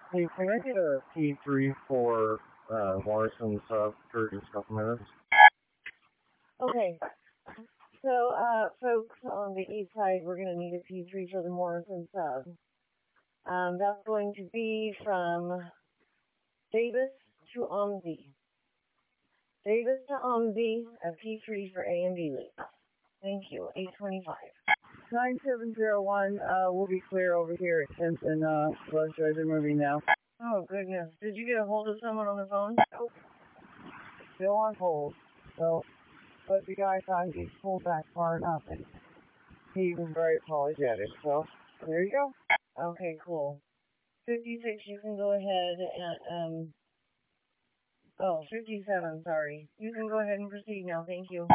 Hey, can I get a P3 for Morrison sub for just a couple minutes? Okay. So, folks on the east side, we're going to need a P3 for the Morrison sub. That's going to be from Davis to Omzi. Davis to Omzi, a P3 for A and B League. Thank you. 825. 9701, we'll be clear over here at 10th and Los Angeles. They're moving now. Oh, goodness. Did you get a hold of someone on the phone? Nope. Still on hold. So, but the guy thought he'd pull back far enough, and he was very apologetic. So, there you go. Okay, cool. 56, you can go ahead and, 57, sorry. You can go ahead and proceed now. Thank you.